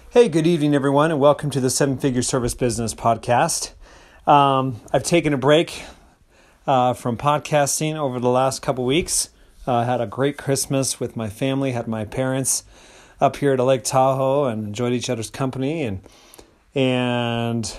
Hey, good evening, everyone, and welcome to the Seven Figure Service Business Podcast. I've taken a break from podcasting over the last couple weeks. Had a great Christmas with my family, had my parents up here at Lake Tahoe and enjoyed each other's company and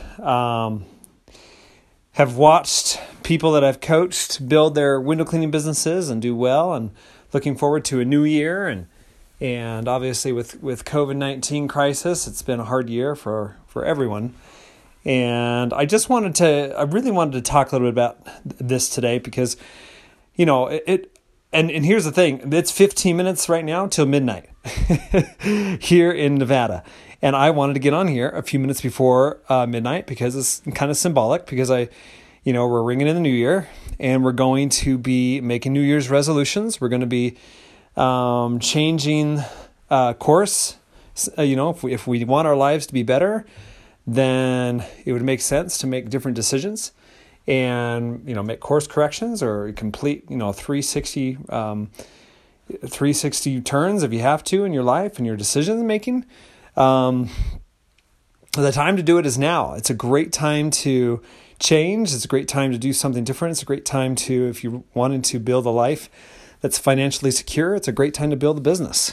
have watched people that I've coached build their window cleaning businesses and do well, and looking forward to a new year. And obviously with COVID-19 crisis, it's been a hard year for everyone. And I really wanted to talk a little bit about this today because, and here's the thing, it's 15 minutes right now till midnight here in Nevada. And I wanted to get on here a few minutes before midnight because it's kind of symbolic, because we're ringing in the new year and we're going to be making New Year's resolutions. We're going to be changing course. If we want our lives to be better, then it would make sense to make different decisions and make course corrections or complete 360 turns if you have to in your life and your decision making. The time to do it is now. It's a great time to change. It's a great time to do something different. It's a great time to, if you wanted to build a life that's financially secure, it's a great time to build a business.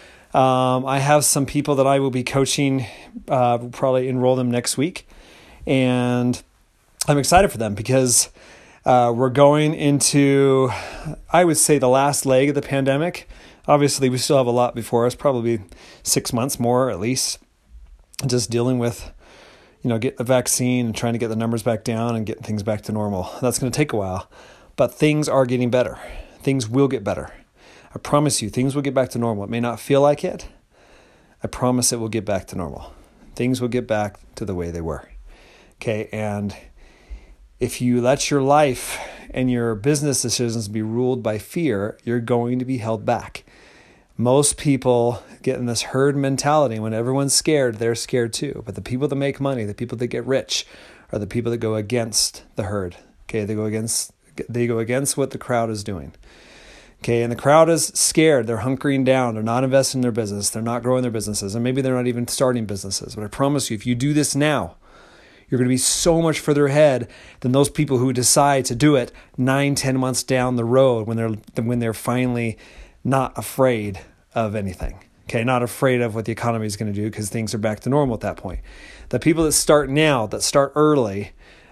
I have some people that I will be coaching, probably enroll them next week. And I'm excited for them because we're going into, I would say, the last leg of the pandemic. Obviously, we still have a lot before us, probably 6 months more at least, just dealing with, get the vaccine and trying to get the numbers back down and getting things back to normal. That's going to take a while, but things are getting better. Things will get better. I promise you, things will get back to normal. It may not feel like it. I promise it will get back to normal. Things will get back to the way they were. Okay, and if you let your life and your business decisions be ruled by fear, you're going to be held back. Most people get in this herd mentality. When everyone's scared, they're scared too. But the people that make money, the people that get rich, are the people that go against the herd. Okay, they go against what the crowd is doing. Okay, and the crowd is scared. They're hunkering down. They're not investing in their business. They're not growing their businesses. And maybe they're not even starting businesses. But I promise you, if you do this now, you're going to be so much further ahead than those people who decide to do it 9-10 months down the road when they're finally not afraid of anything. Okay, not afraid of what the economy is going to do because things are back to normal at that point. The people that start now, that start early,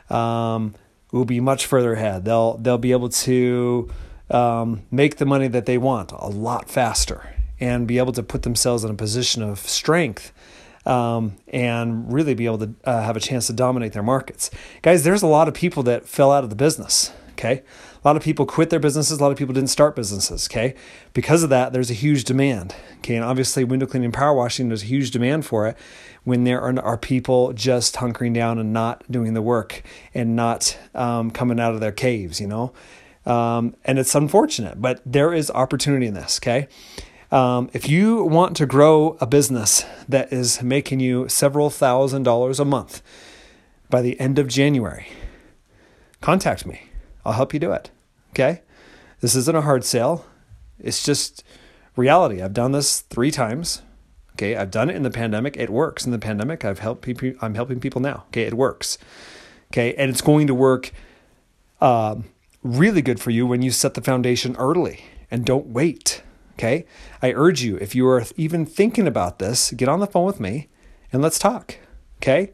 will be much further ahead. They'll be able to make the money that they want a lot faster and be able to put themselves in a position of strength and really be able to have a chance to dominate their markets. Guys, there's a lot of people that fell out of the business, okay? A lot of people quit their businesses. A lot of people didn't start businesses, okay? Because of that, there's a huge demand, okay? And obviously, window cleaning and power washing, there's a huge demand for it when there are people just hunkering down and not doing the work and not coming out of their caves, and it's unfortunate, but there is opportunity in this, okay? If you want to grow a business that is making you several $1,000s a month by the end of January, contact me. I'll help you do it, okay? This isn't a hard sale. It's just reality. I've done this 3 times, okay? I've done it in the pandemic. It works in the pandemic. I'm helping people now, okay? It works, okay? And it's going to work really good for you when you set the foundation early and don't wait, okay? I urge you, if you are even thinking about this, get on the phone with me and let's talk, okay?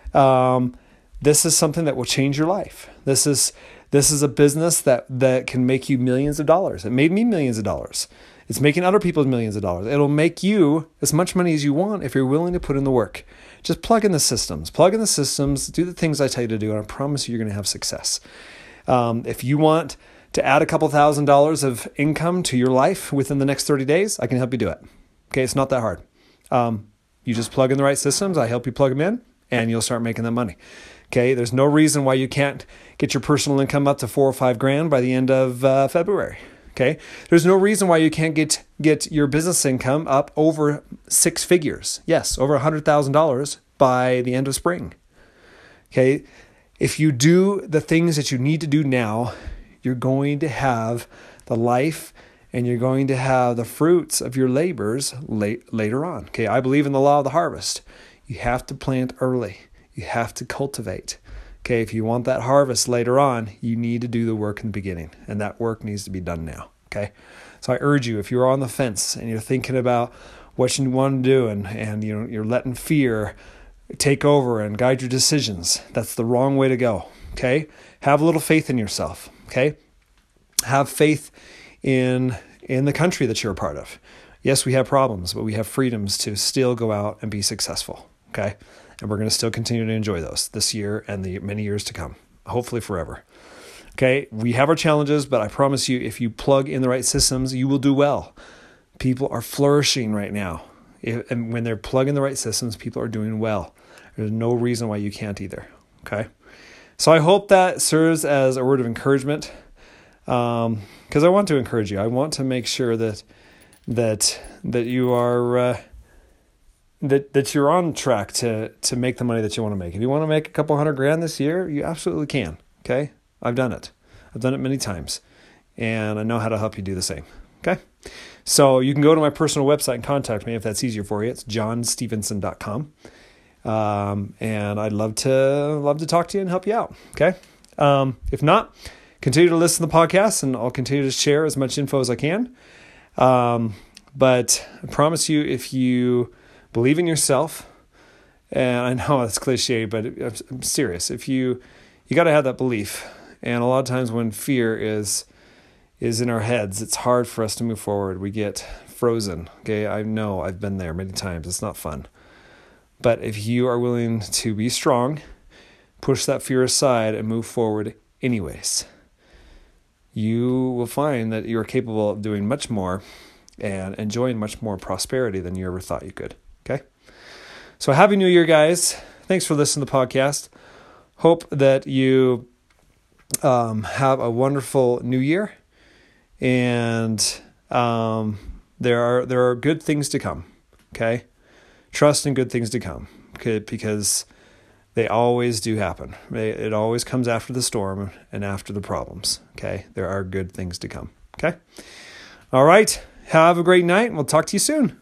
This is something that will change your life. This is a business that can make you millions of dollars. It made me millions of dollars. It's making other people millions of dollars. It'll make you as much money as you want if you're willing to put in the work. Just plug in the systems, do the things I tell you to do, and I promise you're going to have success. If you want to add a couple $1,000s of income to your life within the next 30 days, I can help you do it. Okay, it's not that hard. You just plug in the right systems. I help you plug them in, and you'll start making that money. Okay, there's no reason why you can't get your personal income up to $4 or $5 grand by the end of February. Okay, there's no reason why you can't get your business income up over 6 figures. Yes, over $100,000 by the end of spring. Okay, if you do the things that you need to do now, you're going to have the life and you're going to have the fruits of your labors later on. Okay, I believe in the law of the harvest. You have to plant early. You have to cultivate. Okay, if you want that harvest later on, you need to do the work in the beginning, and that work needs to be done now. Okay, so I urge you, if you're on the fence and you're thinking about what you want to do, and you're letting fear take over and guide your decisions, that's the wrong way to go. Okay, have a little faith in yourself. Okay, have faith in the country that you're a part of. Yes, we have problems, but we have freedoms to still go out and be successful. Okay, and we're going to still continue to enjoy those this year and the many years to come, hopefully forever. Okay, we have our challenges, but I promise you, if you plug in the right systems, you will do well. People are flourishing right now. And when they're plugging the right systems, people are doing well. There's no reason why you can't either. Okay, so I hope that serves as a word of encouragement, because I want to encourage you. I want to make sure that you are that you're on track to make the money that you want to make. If you want to make a couple $100,000 this year, you absolutely can. Okay, I've done it. I've done it many times, and I know how to help you do the same. Okay, so you can go to my personal website and contact me if that's easier for you. It's johnstevenson.com. And I'd love to talk to you and help you out. Okay. If not, continue to listen to the podcast, and I'll continue to share as much info as I can. But I promise you, if you believe in yourself, and I know it's cliche, but I'm serious. If you got to have that belief. And a lot of times when fear is in our heads, it's hard for us to move forward. We get frozen. Okay. I know I've been there many times. It's not fun. But if you are willing to be strong, push that fear aside and move forward anyways, you will find that you are capable of doing much more and enjoying much more prosperity than you ever thought you could. Okay? So happy New Year, guys. Thanks for listening to the podcast. Hope that you have a wonderful New Year, and there are good things to come. Okay? Trust in good things to come, okay, because they always do happen. It always comes after the storm and after the problems. Okay, there are good things to come. Okay, all right. Have a great night, and we'll talk to you soon.